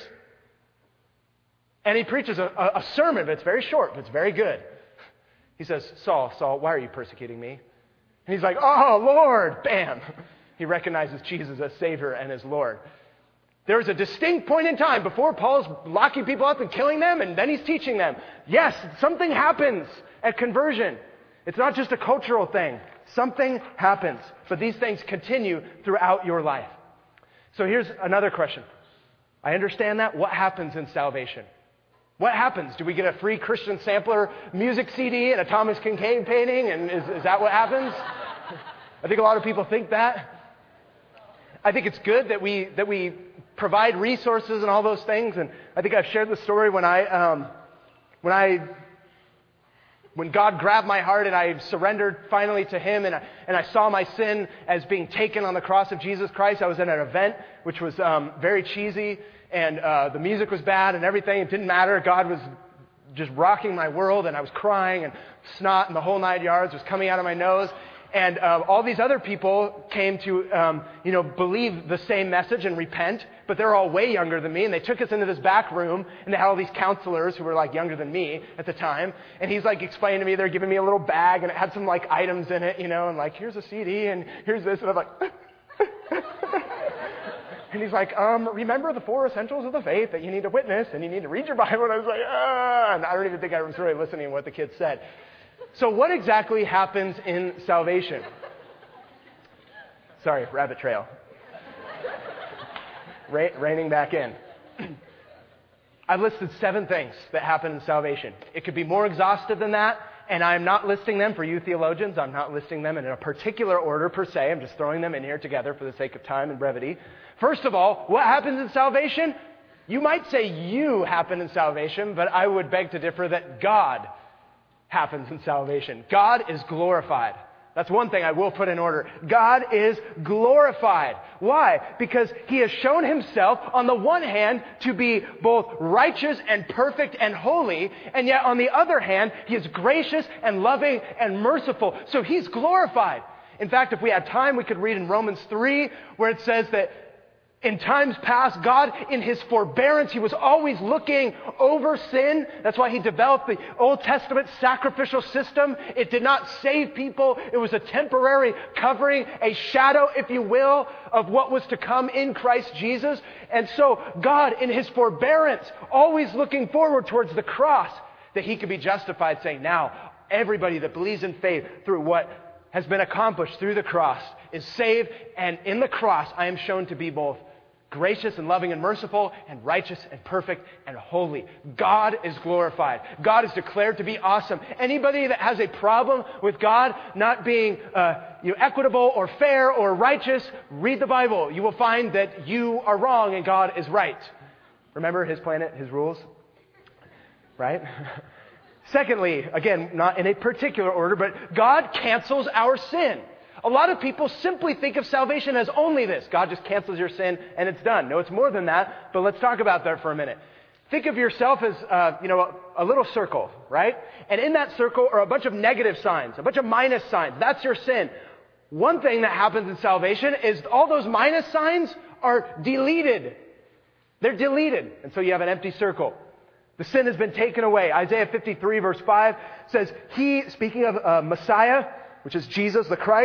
And he preaches a, a, a sermon, but it's very short, but it's very good. He says, Saul, Saul, why are you persecuting me? And he's like, oh, Lord, bam. He recognizes Jesus as Savior and as Lord. There's a distinct point in time before Paul's locking people up and killing them, and then he's teaching them. Yes, something happens at conversion. It's not just a cultural thing. Something happens. But these things continue throughout your life. So here's another question. I understand that. What happens in salvation? What happens? Do we get a free Christian Sampler music C D and a Thomas Kincaid painting? And is, is that what happens? I think a lot of people think that. I think it's good that we that we provide resources and all those things. And I think I've shared the story when I um, when I when God grabbed my heart and I surrendered finally to Him, and I, and I saw my sin as being taken on the cross of Jesus Christ. I was at an event which was um, very cheesy, and uh, the music was bad and everything. It didn't matter. God was just rocking my world, and I was crying, and snot and the whole nine yards was coming out of my nose. And uh, all these other people came to, um, you know, believe the same message and repent, but they're all way younger than me. And they took us into this back room, and they had all these counselors who were like younger than me at the time. And he's like explaining to me, they're giving me a little bag, and it had some like items in it, you know, and like, here's a C D, and here's this, and I'm like, and he's like, um, remember the four essentials of the faith that you need to witness, and you need to read your Bible. And I was like, ah, and I don't even think I was really listening to what the kids said. So what exactly happens in salvation? Sorry, rabbit trail. Ra- reining back in. I've listed seven things that happen in salvation. It could be more exhaustive than that, and I'm not listing them for you theologians. I'm not listing them in a particular order per se. I'm just throwing them in here together for the sake of time and brevity. First of all, what happens in salvation? You might say you happen in salvation, but I would beg to differ that God happens in salvation. God is glorified. That's one thing I will put in order. God is glorified. Why? Because He has shown Himself, on the one hand, to be both righteous and perfect and holy, and yet on the other hand, He is gracious and loving and merciful. So He's glorified. In fact, if we had time, we could read in Romans three, where it says that in times past, God, in His forbearance, He was always looking over sin. That's why He developed the Old Testament sacrificial system. It did not save people. It was a temporary covering, a shadow, if you will, of what was to come in Christ Jesus. And so God, in His forbearance, always looking forward towards the cross, that He could be justified, saying, now, everybody that believes in faith through what has been accomplished through the cross is saved. And in the cross, I am shown to be both gracious and loving and merciful, and righteous and perfect and holy. God is glorified. God is declared to be awesome. Anybody that has a problem with God not being uh, you know, equitable or fair or righteous, read the Bible. You will find that you are wrong and God is right. Remember His planet, His rules? Right? Secondly, again, not in a particular order, but God cancels our sin. A lot of people simply think of salvation as only this. God just cancels your sin and it's done. No, it's more than that, but let's talk about that for a minute. Think of yourself as, uh, you know, a, a little circle, right? And in that circle are a bunch of negative signs, a bunch of minus signs. That's your sin. One thing that happens in salvation is all those minus signs are deleted. They're deleted. And so you have an empty circle. The sin has been taken away. Isaiah fifty-three verse five says, He, speaking of uh, Messiah, which is Jesus the Christ,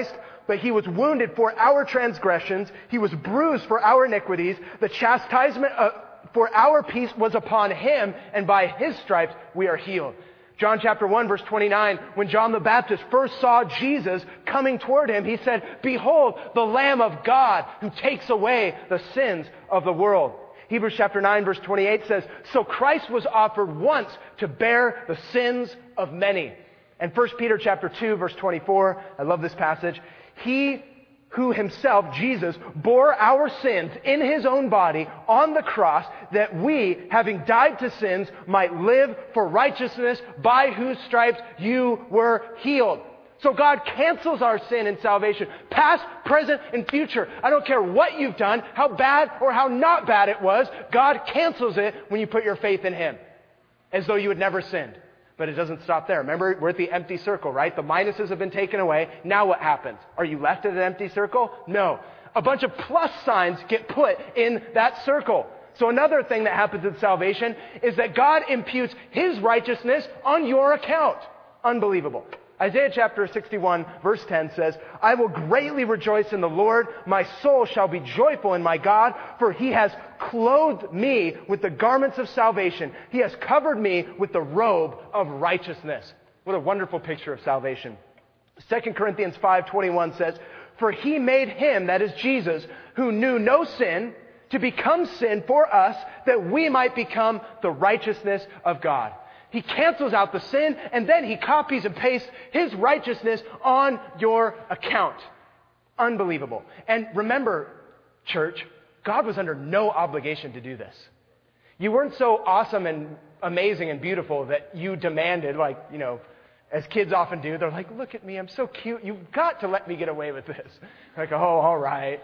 But he was wounded for our transgressions. He was bruised for our iniquities. The chastisement uh, for our peace was upon him, and by his stripes we are healed. John chapter one, verse twenty-nine, when John the Baptist first saw Jesus coming toward him, he said, "Behold, the Lamb of God who takes away the sins of the world." Hebrews chapter nine, verse twenty-eight says, "So Christ was offered once to bear the sins of many." And First Peter chapter two, verse twenty-four, I love this passage. "He who himself, Jesus, bore our sins in his own body on the cross, that we, having died to sins, might live for righteousness, by whose stripes you were healed." So God cancels our sin in salvation, past, present, and future. I don't care what you've done, how bad or how not bad it was, God cancels it when you put your faith in him, as though you had never sinned. But it doesn't stop there. Remember, we're at the empty circle, right? The minuses have been taken away. Now what happens? Are you left at an empty circle? No. A bunch of plus signs get put in that circle. So another thing that happens in salvation is that God imputes his righteousness on your account. Unbelievable. Isaiah chapter sixty-one, verse ten says, "I will greatly rejoice in the Lord. My soul shall be joyful in my God, for he has clothed me with the garments of salvation. He has covered me with the robe of righteousness." What a wonderful picture of salvation. Second Corinthians five twenty-one says, "For he made him," that is Jesus, "who knew no sin, to become sin for us, that we might become the righteousness of God." He cancels out the sin, and then he copies and pastes his righteousness on your account. Unbelievable. And remember, church, God was under no obligation to do this. You weren't so awesome and amazing and beautiful that you demanded, like, you know, as kids often do. They're like, "Look at me, I'm so cute. You've got to let me get away with this." Like, oh, all right.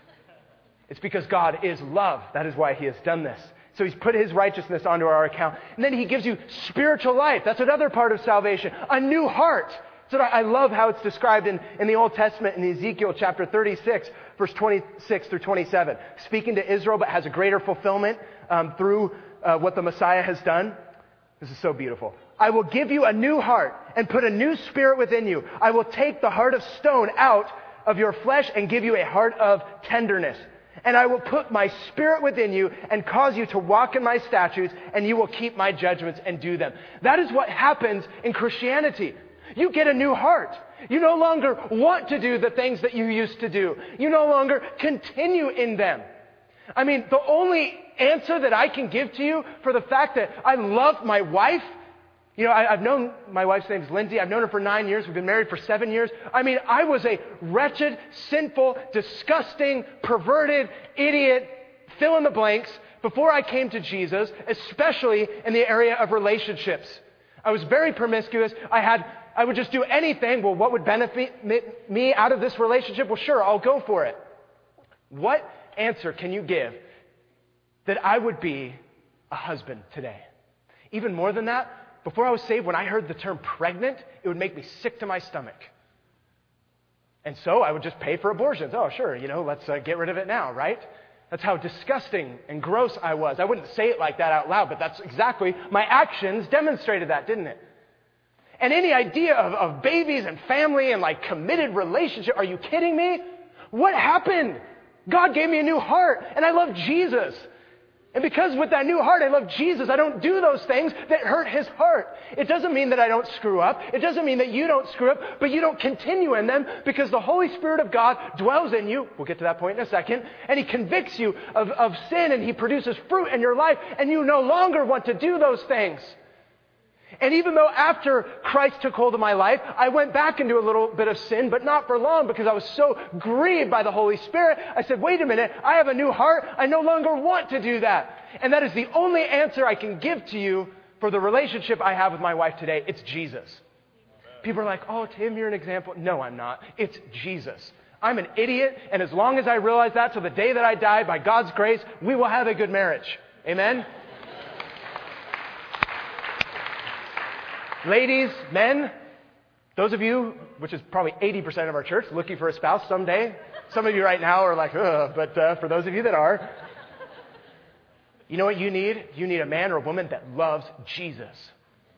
It's because God is love. That is why he has done this. So he's put his righteousness onto our account. And then he gives you spiritual life. That's another part of salvation. A new heart. So I love how it's described in, in the Old Testament in Ezekiel chapter thirty-six, verse twenty-six through twenty-seven. Speaking to Israel, but has a greater fulfillment um, through uh, what the Messiah has done. This is so beautiful. "I will give you a new heart and put a new spirit within you. I will take the heart of stone out of your flesh and give you a heart of tenderness. And I will put my spirit within you and cause you to walk in my statutes, and you will keep my judgments and do them." That is what happens in Christianity. You get a new heart. You no longer want to do the things that you used to do. You no longer continue in them. I mean, the only answer that I can give to you for the fact that I love my wife, you know, I, I've known, my wife's name is Lindsay. I've known her for nine years. We've been married for seven years. I mean, I was a wretched, sinful, disgusting, perverted, idiot, fill in the blanks before I came to Jesus, especially in the area of relationships. I was very promiscuous. I had, I would just do anything. Well, what would benefit me out of this relationship? Well, sure, I'll go for it. What answer can you give that I would be a husband today? Even more than that, before I was saved, when I heard the term pregnant, it would make me sick to my stomach. And so I would just pay for abortions. Oh, sure, you know, let's uh, get rid of it now, right? That's how disgusting and gross I was. I wouldn't say it like that out loud, but that's exactly, my actions demonstrated that, didn't it? And any idea of, of babies and family and like committed relationship, are you kidding me? What happened? God gave me a new heart, and I love Jesus. And because with that new heart, I love Jesus, I don't do those things that hurt his heart. It doesn't mean that I don't screw up. It doesn't mean that you don't screw up, but you don't continue in them because the Holy Spirit of God dwells in you. We'll get to that point in a second. And he convicts you of, of sin, and he produces fruit in your life, and you no longer want to do those things. And even though after Christ took hold of my life, I went back into a little bit of sin, but not for long because I was so grieved by the Holy Spirit. I said, wait a minute, I have a new heart. I no longer want to do that. And that is the only answer I can give to you for the relationship I have with my wife today. It's Jesus. People are like, oh, Tim, you're an example. No, I'm not. It's Jesus. I'm an idiot, and as long as I realize that, till the day that I die, by God's grace, we will have a good marriage. Amen? Ladies, men, those of you, which is probably eighty percent of our church, looking for a spouse someday. Some of you right now are like, ugh, but uh, for those of you that are, you know what you need? You need a man or a woman that loves Jesus.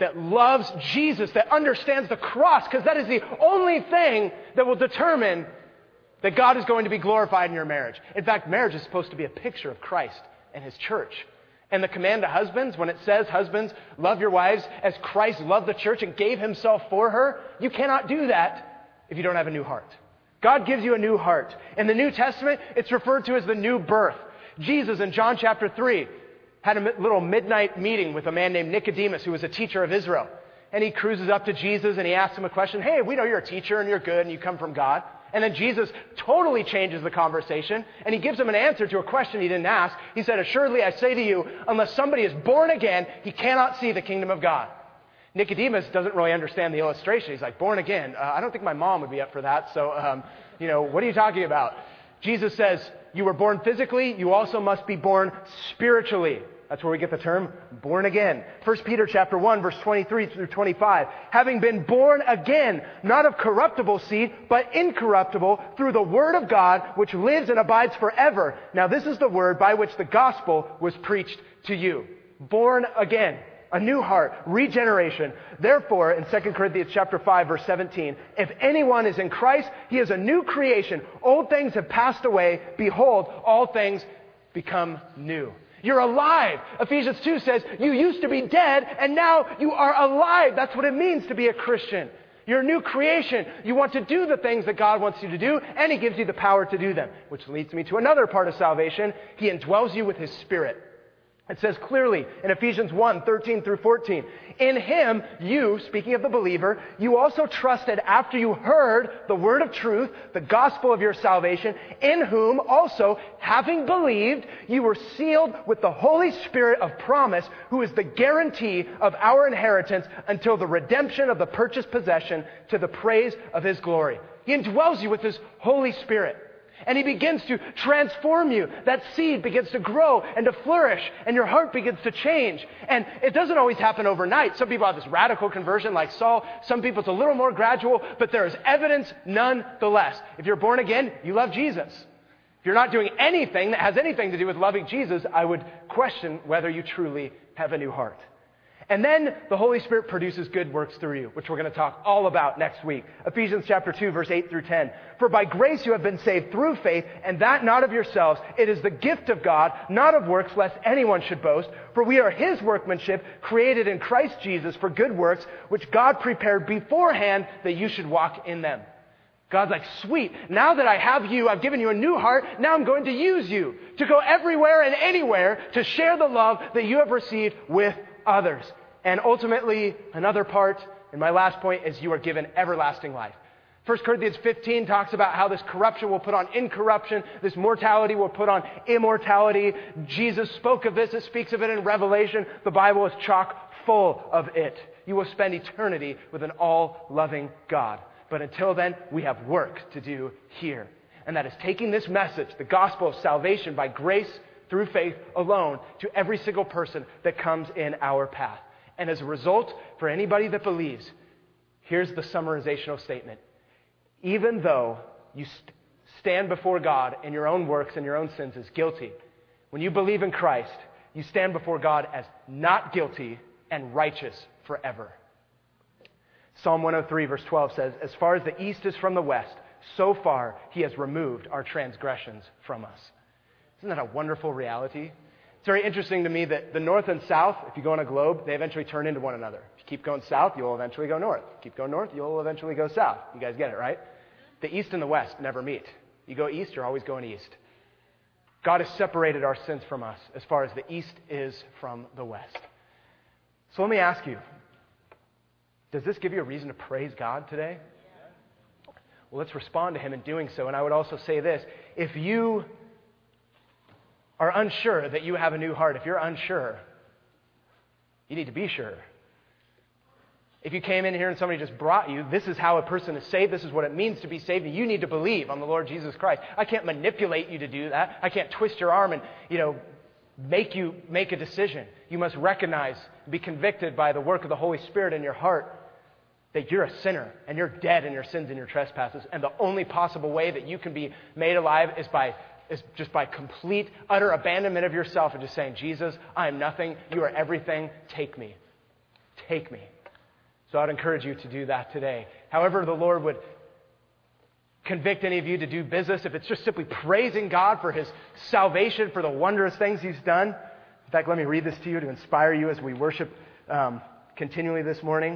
that loves Jesus, that understands the cross, because that is the only thing that will determine that God is going to be glorified in your marriage. In fact, marriage is supposed to be a picture of Christ and His church. And the command to husbands, when it says, husbands, love your wives as Christ loved the church and gave Himself for her, you cannot do that if you don't have a new heart. God gives you a new heart. In the New Testament, it's referred to as the new birth. Jesus in John chapter three had a little midnight meeting with a man named Nicodemus, who was a teacher of Israel. And he cruises up to Jesus and he asks him a question. Hey, we know you're a teacher and you're good and you come from God. And then Jesus totally changes the conversation and he gives him an answer to a question he didn't ask. He said, assuredly, I say to you, unless somebody is born again, he cannot see the kingdom of God. Nicodemus doesn't really understand the illustration. He's like, born again? Uh, I don't think my mom would be up for that. So, um, you know, what are you talking about? Jesus says, you were born physically, you also must be born spiritually. That's where we get the term born again. First Peter chapter one, verse twenty-three through twenty-five. Having been born again, not of corruptible seed, but incorruptible, through the word of God, which lives and abides forever. Now this is the word by which the gospel was preached to you. Born again. A new heart, regeneration. Therefore, in Second Corinthians chapter five, verse seventeen, if anyone is in Christ, he is a new creation. Old things have passed away. Behold, all things become new. You're alive. Ephesians two says, you used to be dead, and now you are alive. That's what it means to be a Christian. You're a new creation. You want to do the things that God wants you to do, and He gives you the power to do them. Which leads me to another part of salvation. He indwells you with His Spirit. It says clearly in Ephesians one, thirteen through fourteen, in Him, you, speaking of the believer, you also trusted after you heard the word of truth, the gospel of your salvation, in whom also, having believed, you were sealed with the Holy Spirit of promise, who is the guarantee of our inheritance until the redemption of the purchased possession to the praise of His glory. He indwells you with His Holy Spirit. And He begins to transform you. That seed begins to grow and to flourish, and your heart begins to change. And it doesn't always happen overnight. Some people have this radical conversion like Saul. Some people it's a little more gradual, but there is evidence nonetheless. If you're born again, you love Jesus. If you're not doing anything that has anything to do with loving Jesus, I would question whether you truly have a new heart. And then the Holy Spirit produces good works through you, which we're going to talk all about next week. Ephesians chapter two, verse eight through ten. For by grace you have been saved through faith, and that not of yourselves. It is the gift of God, not of works, lest anyone should boast. For we are His workmanship, created in Christ Jesus for good works, which God prepared beforehand that you should walk in them. God's like, sweet, now that I have you, I've given you a new heart, now I'm going to use you to go everywhere and anywhere to share the love that you have received with others. And ultimately, another part, and my last point, is you are given everlasting life. First Corinthians fifteen talks about how this corruption will put on incorruption, this mortality will put on immortality. Jesus spoke of this, it speaks of it in Revelation. The Bible is chock full of it. You will spend eternity with an all-loving God. But until then, we have work to do here. And that is taking this message, the gospel of salvation by grace through faith alone, to every single person that comes in our path. And as a result, for anybody that believes, here's the summarizational statement. Even though you st- stand before God in your own works and your own sins as guilty, when you believe in Christ, you stand before God as not guilty and righteous forever. Psalm one oh three verse twelve says, as far as the east is from the west, so far He has removed our transgressions from us. Isn't that a wonderful reality? It's very interesting to me that the north and south, if you go on a globe, they eventually turn into one another. If you keep going south, you'll eventually go north. If you keep going north, you'll eventually go south. You guys get it, right? The east and the west never meet. You go east, you're always going east. God has separated our sins from us as far as the east is from the west. So let me ask you, does this give you a reason to praise God today? Well, let's respond to Him in doing so. And I would also say this, if you are unsure that you have a new heart, if you're unsure, you need to be sure. If you came in here and somebody just brought you, this is how a person is saved, this is what it means to be saved, and you need to believe on the Lord Jesus Christ. I can't manipulate you to do that. I can't twist your arm and, you know, make you make a decision. You must recognize, be convicted by the work of the Holy Spirit in your heart that you're a sinner and you're dead in your sins and your trespasses. And the only possible way that you can be made alive is by is just by complete, utter abandonment of yourself and just saying, Jesus, I am nothing. You are everything. Take me. take me. So I'd encourage you to do that today. However the Lord would convict any of you to do business, if it's just simply praising God for His salvation, for the wondrous things He's done. In fact, let me read this to you to inspire you as we worship um, continually this morning.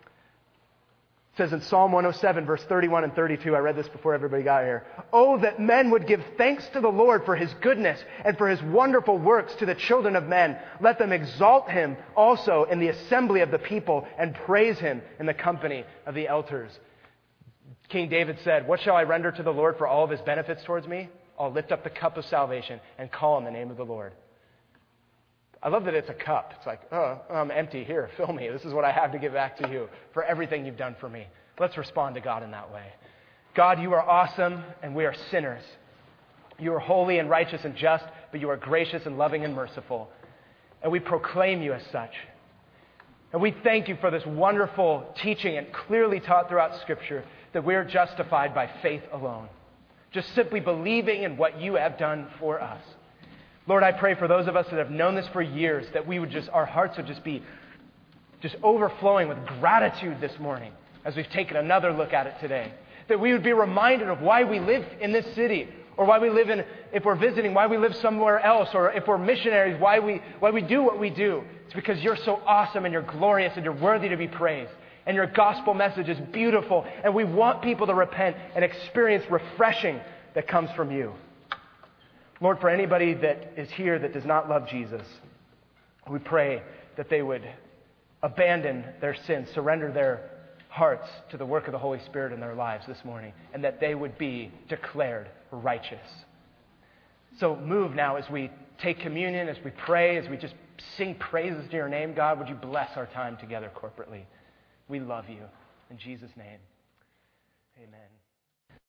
It says in Psalm one oh seven, verse thirty-one and thirty-two, I read this before everybody got here. Oh, that men would give thanks to the Lord for His goodness and for His wonderful works to the children of men. Let them exalt Him also in the assembly of the people and praise Him in the company of the elders. King David said, what shall I render to the Lord for all of His benefits towards me? I'll lift up the cup of salvation and call on the name of the Lord. I love that it's a cup. It's like, oh, I'm empty. Here, fill me. This is what I have to give back to you for everything you've done for me. Let's respond to God in that way. God, you are awesome and we are sinners. You are holy and righteous and just, but you are gracious and loving and merciful. And we proclaim you as such. And we thank you for this wonderful teaching and clearly taught throughout Scripture that we are justified by faith alone. Just simply believing in what you have done for us. Lord, I pray for those of us that have known this for years, that we would just, our hearts would just be just overflowing with gratitude this morning as we've taken another look at it today. That we would be reminded of why we live in this city, or why we live in, if we're visiting, why we live somewhere else, or if we're missionaries, why we, why we do what we do. It's because you're so awesome and you're glorious and you're worthy to be praised. And your gospel message is beautiful, and we want people to repent and experience refreshing that comes from you. Lord, for anybody that is here that does not love Jesus, we pray that they would abandon their sins, surrender their hearts to the work of the Holy Spirit in their lives this morning, and that they would be declared righteous. So move now as we take communion, as we pray, as we just sing praises to your name. God, would you bless our time together corporately? We love you. In Jesus' name, amen.